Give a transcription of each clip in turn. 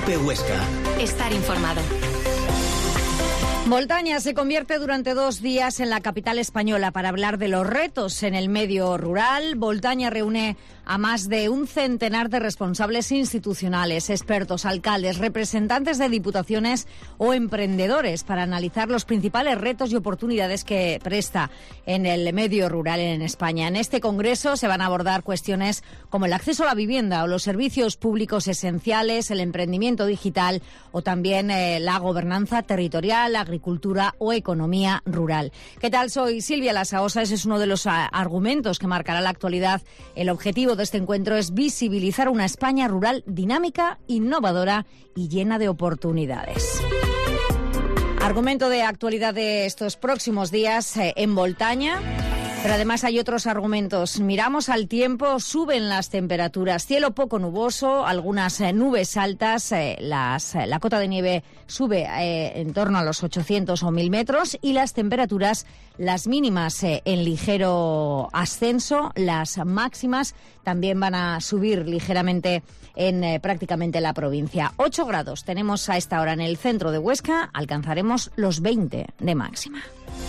COPE Huesca. Estar informado. Boltaña se convierte durante 2 días en la capital española para hablar de los retos en el medio rural. Boltaña reúne a más de un centenar de responsables institucionales, expertos, alcaldes, representantes de diputaciones o emprendedores para analizar los principales retos y oportunidades que presta en el medio rural en España. En este congreso se van a abordar cuestiones como el acceso a la vivienda o los servicios públicos esenciales, el emprendimiento digital o también la gobernanza territorial, agricultura o economía rural. ¿Qué tal? Soy Silvia Lasaosa. Ese es uno de los argumentos que marcará la actualidad. El objetivo de este encuentro es visibilizar una España rural dinámica, innovadora y llena de oportunidades. Argumento de actualidad de estos próximos días en Boltaña. Pero además hay otros argumentos. Miramos al tiempo, suben las temperaturas, cielo poco nuboso, algunas nubes altas, la cota de nieve sube en torno a los 800 o 1000 metros y las temperaturas, las mínimas en ligero ascenso, las máximas también van a subir ligeramente en prácticamente la provincia. 8 grados tenemos a esta hora en el centro de Huesca, alcanzaremos los 20 de máxima.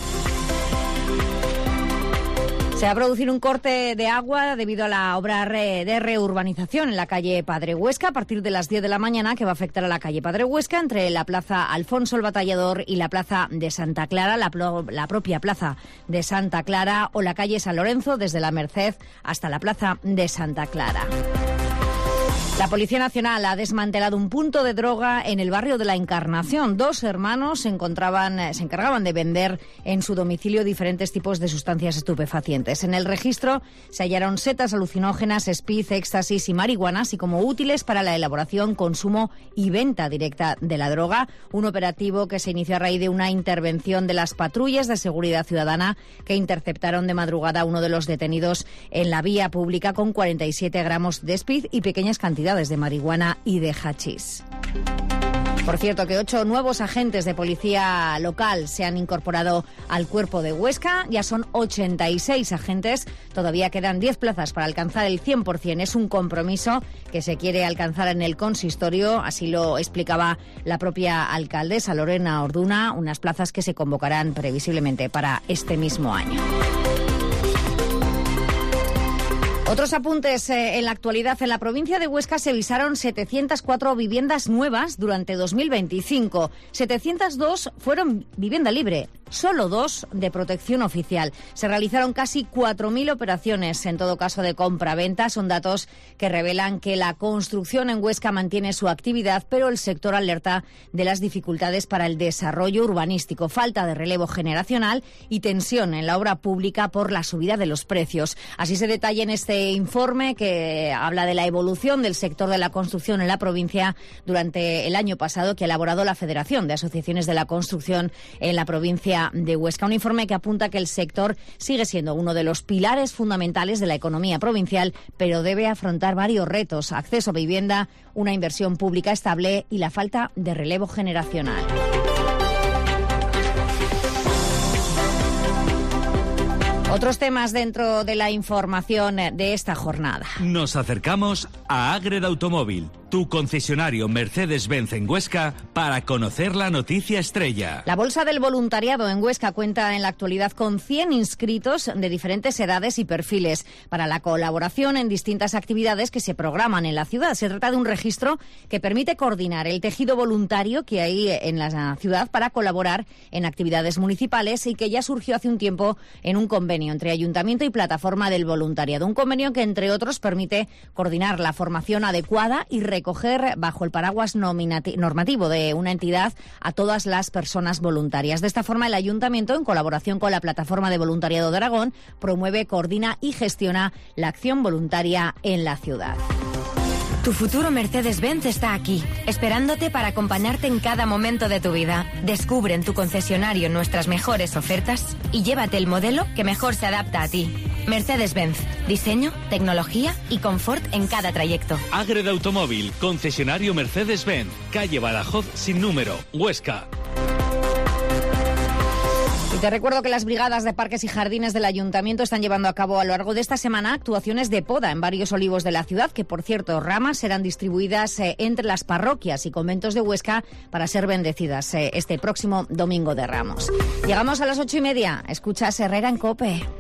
Se va a producir un corte de agua debido a la obra de reurbanización en la calle Padre Huesca a partir de las 10 de la mañana, que va a afectar a la calle Padre Huesca entre la plaza Alfonso el Batallador y la plaza de Santa Clara, la propia plaza de Santa Clara o la calle San Lorenzo desde la Merced hasta la plaza de Santa Clara. La Policía Nacional ha desmantelado un punto de droga en el barrio de la Encarnación. 2 hermanos se encargaban de vender en su domicilio diferentes tipos de sustancias estupefacientes. En el registro se hallaron setas alucinógenas, speed, éxtasis y marihuana, así como útiles para la elaboración, consumo y venta directa de la droga. Un operativo que se inició a raíz de una intervención de las patrullas de seguridad ciudadana que interceptaron de madrugada a uno de los detenidos en la vía pública con 47 gramos de speed y pequeñas cantidades de marihuana y de hachís. Por cierto, que 8 nuevos agentes de policía local se han incorporado al cuerpo de Huesca. Ya son 86 agentes. Todavía quedan 10 plazas para alcanzar el 100%. Es un compromiso que se quiere alcanzar en el consistorio. Así lo explicaba la propia alcaldesa Lorena Orduna. Unas plazas que se convocarán previsiblemente para este mismo año. Otros apuntes en la actualidad. En la provincia de Huesca se visaron 704 viviendas nuevas durante 2025. 702 fueron vivienda libre, solo 2 de protección oficial. Se realizaron casi 4.000 operaciones, en todo caso de compra-venta. Son datos que revelan que la construcción en Huesca mantiene su actividad, pero el sector alerta de las dificultades para el desarrollo urbanístico, falta de relevo generacional y tensión en la obra pública por la subida de los precios. Así se detalla en este informe que habla de la evolución del sector de la construcción en la provincia durante el año pasado, que ha elaborado la Federación de Asociaciones de la Construcción en la provincia de Huesca. Un informe que apunta que el sector sigue siendo uno de los pilares fundamentales de la economía provincial, pero debe afrontar varios retos: acceso a vivienda, una inversión pública estable y la falta de relevo generacional. Otros temas dentro de la información de esta jornada. Nos acercamos a Ágreda Automóvil, tu concesionario Mercedes-Benz en Huesca, para conocer la noticia estrella. La Bolsa del Voluntariado en Huesca cuenta en la actualidad con 100 inscritos de diferentes edades y perfiles para la colaboración en distintas actividades que se programan en la ciudad. Se trata de un registro que permite coordinar el tejido voluntario que hay en la ciudad para colaborar en actividades municipales y que ya surgió hace un tiempo en un convenio entre Ayuntamiento y Plataforma del Voluntariado. Un convenio que, entre otros, permite coordinar la formación adecuada y recoger bajo el paraguas normativo de una entidad a todas las personas voluntarias. De esta forma, el Ayuntamiento, en colaboración con la Plataforma de Voluntariado de Aragón, promueve, coordina y gestiona la acción voluntaria en la ciudad. Tu futuro Mercedes-Benz está aquí, esperándote para acompañarte en cada momento de tu vida. Descubre en tu concesionario nuestras mejores ofertas y llévate el modelo que mejor se adapta a ti. Mercedes-Benz, diseño, tecnología y confort en cada trayecto. Ágreda Automóvil, concesionario Mercedes-Benz, calle Badajoz sin número, Huesca. Y te recuerdo que las brigadas de parques y jardines del Ayuntamiento están llevando a cabo a lo largo de esta semana actuaciones de poda en varios olivos de la ciudad, que por cierto, ramas serán distribuidas entre las parroquias y conventos de Huesca para ser bendecidas este próximo Domingo de Ramos. Llegamos a las 8:30. Escuchas Herrera en COPE.